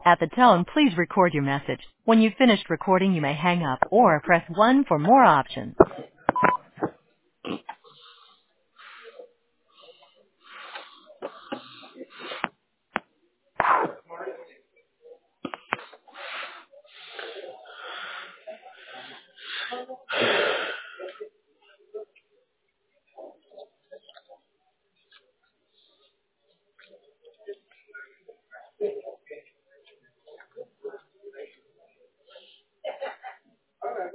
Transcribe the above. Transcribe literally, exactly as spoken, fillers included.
At the tone, please record your message. When you've finished recording, you may hang up or press one for more options.